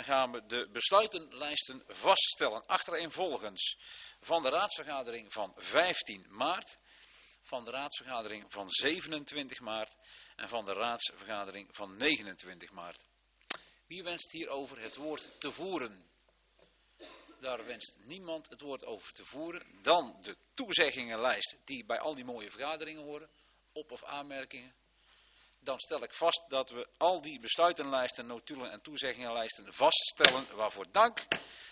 gaan we de besluitenlijsten vaststellen. Achtereenvolgens van de raadsvergadering van 15 maart, van de raadsvergadering van 27 maart en van de raadsvergadering van 29 maart. Wie wenst hierover het woord te voeren? Daar wenst niemand het woord over te voeren. Dan de toezeggingenlijst die bij al die mooie vergaderingen horen. Op- of aanmerkingen. Dan stel ik vast dat we al die besluitenlijsten, notulen en toezeggingenlijsten vaststellen. Waarvoor dank.